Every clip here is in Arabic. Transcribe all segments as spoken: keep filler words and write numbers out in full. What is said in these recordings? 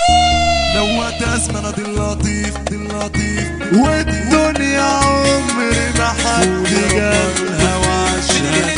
لو تسمع دي اللطيف دي اللطيف والدنيا عمري ما حد جالها وعشان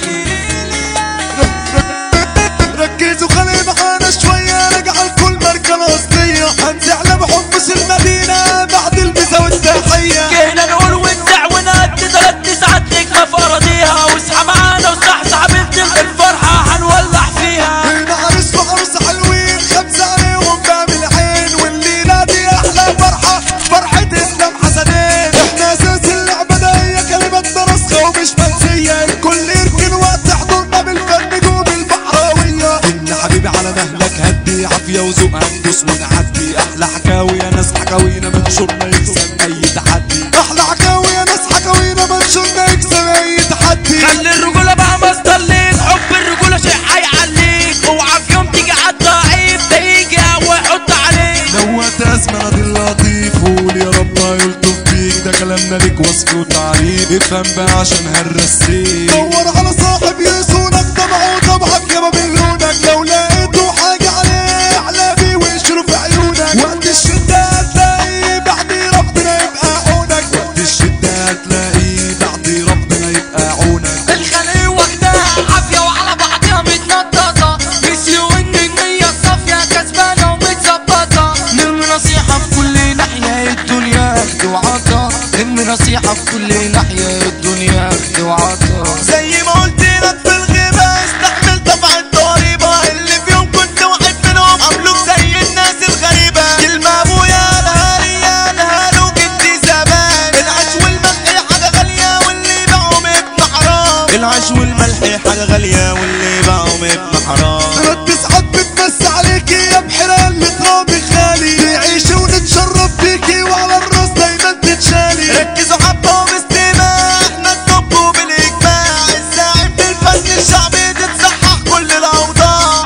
ركزوا خلي معانا شوية رجع الكل مركبة أصلية هنزعل بحبس المدينة بعد المسا والتحية جينا نقول ونزع ونأدي تلات ساعات نجمة في أراضيها واصحى معانا وصحصح بنت الفرحة هنولع فيها. هنا عرس وعروس حلوين خمسة عليهم باب العين والليلة دي أحلى فرحة فرحة إسلام حسنين. إحنا أساس اللعبة ده هي كلمة راسخة ومش منسية الكل يركن وقت حضورنا بالفن جوه البحراوية. إن حبيبي على مهلك هدي عافية وذوق هندوس ونعدي أحلى حكاوي يا ناس حكاوينا منشورنا يكسب أي تحدي. أحلى حكاوي يا ناس حكاوينا منشورنا يكسب أي تحدي. خلي الرجولة بقى مصدر ليك حب الرجولة شيء هيعليك اوعى في يوم تيجي عالضعيف ده يجي قوي يحط عليك. لو تسمع دي اللطيف قول يا رب يلطف بيك ده كلامنا ليك وصف وتعريف افهم بقى عشان هنرسيك. دور على صاحب يسونك طبعه طبعك يابا بلونك لو لقيته حاجة عليه اعلى بيه وانشره في عيونك. وقت الشدة هتلاقيه بعد ربنا يبقى عونك وقت الشدة هتلاقيه بعد ربنا يبقى عونك. الخلية واخداها عافية وعلى بعضها متنططة نسيوا ان النية الصافية كسبانة ومتظبطة. نرمي نصيحة في كل ناحية الدنيا اخد وعطا نرمي نصيحة في كل ناحية الدنيا اخد وعطا. زي ما قلت لك في الغيبة استحمل طبع الضريبة اللي فيهم كنت واحد منهم عملوك زي الناس الغريبة. كلمة ابويا الهالي يا الهالو جدي زمان العيش والملح حاجة غالية واللي باعهم ابن حرام. العيش والملح حاجة غالية واللي باعهم ابن حرام. رد ساعات بتمس عليكي يا بحيرة اللي ترابي خالي تعيشي ونتشرف بيكي وعلى الراس دايما تتشالي. ركزوا حبة وباستماع احنا نطبوا بالاجماع الزاعم بالفن الشعبي تتصحح كل الاوضاع.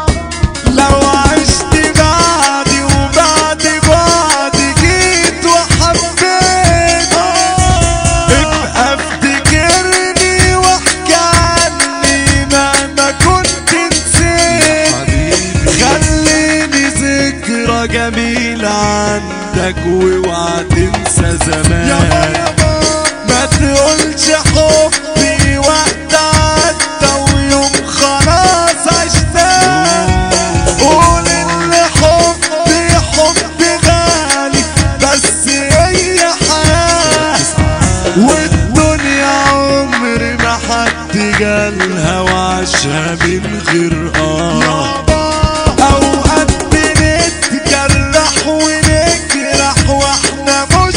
لو عشت بعدي وبعد بعدي جيت وحبيت ابقى افتكرني واحكي عني مهما كنت نسيت. خليني ذكرى جميلة عندك واوعى تنسى زمان. ما تقولش حبي وقت عدى ويوم خلاص عشتاه. قول ان حبي حب غالي بس هي حياة والدنيا عمري ما حد جالها وعاشها من غير اه. اوقات بنتجرح ونجرح واحنا مش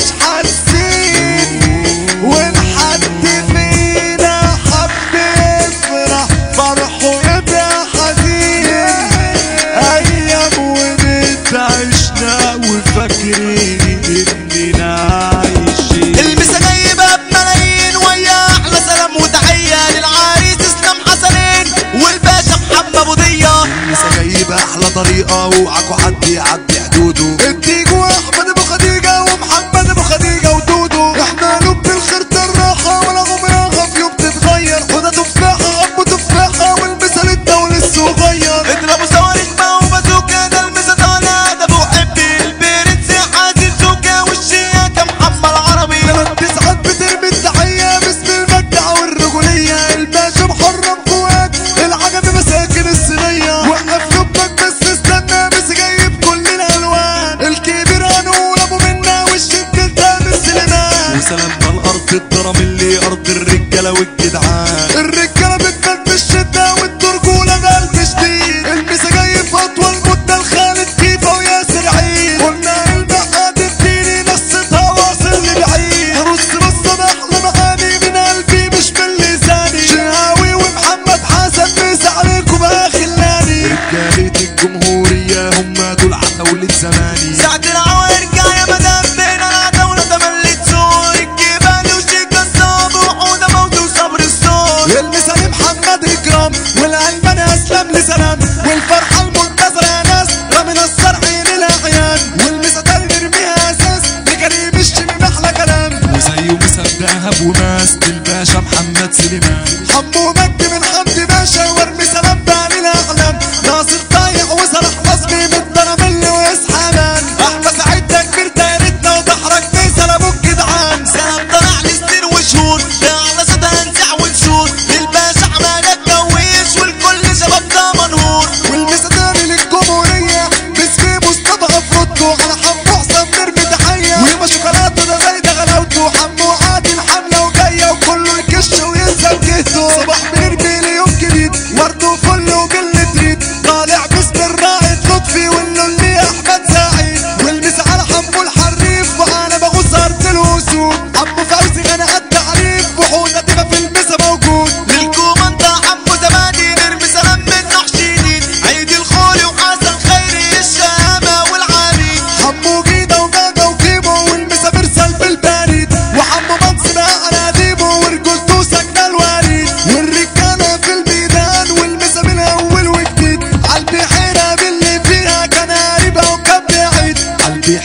حاسين وان حد فينا حب يفرح فرحه يبقى حزين. ايام ونت عشنا وفاكرين اننا عايشين. المسا جايبه بملايين ويا احلى سلام وتحيه للعريس اسلام حسنين والباشا محمد ابو ضية. المسا جايبه احلى طريقه اوعكوا حد يعدي حدوده. الديجو احمد ابو خديجه ومحمد ابو خديجه ودودو. احنا قلوب الخير الراحه ولا عمرها في يوم تتغير. خدها تفاحه ابو تفاحه والمسا للدول الصغير. اضربوا صواريخ بقى وبازوكا ده المسا طالع ده ابو حبي البرنس حازم زوكا والشياكه محمد العربي. تلات ساعات بترمي التحيه باسم المجدع والرجوليه. الباشا محرم فؤاد العجب مساكن الصينيه. وقف لبك بس استنى بس جايب كل الالوان. الكبير هنقول ابو منا والشد تامر سليمان. وسلامنا الارض الضرم اللي ارض الرجاله والجدعان. الرجاله بتبان في الشده والترجوله بقلب شديد. المسا جاي في اطول مده لخالد كيفه وياسر عيد. قلنا المحاد الديني نصتها واصل لبعيد. هرص بصه باحلى معاني من قلبي مش من لساني. شهاوي ومحمد حسن مسا عليكم بقى خلاني. رجاله الجمهوريه هم دول عتاولة زماني. ساعة العوا ارجع يا مدام بين العتاولة تملت سوق الجبال وشيكا الصاب وحوده موت وصبر الصوت. المسا لمحمد اكرام والالباني اسلم لسلام. والفرحه المنتظره يا ناس رمينا الصرع للاعيان. والمسا تاني نرميها اساس لكريم الشميم احلى كلام. وزيه مسا دهب وماس الباشا محمد سليمان. حمو مجدي من حمدي باشا وارمي سلام بقى للاعلام. ناصر طايع وصلاح نصبي من الضرب اللي واسع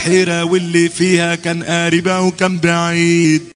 الحيرة واللي فيها كان قريبة وكان بعيد.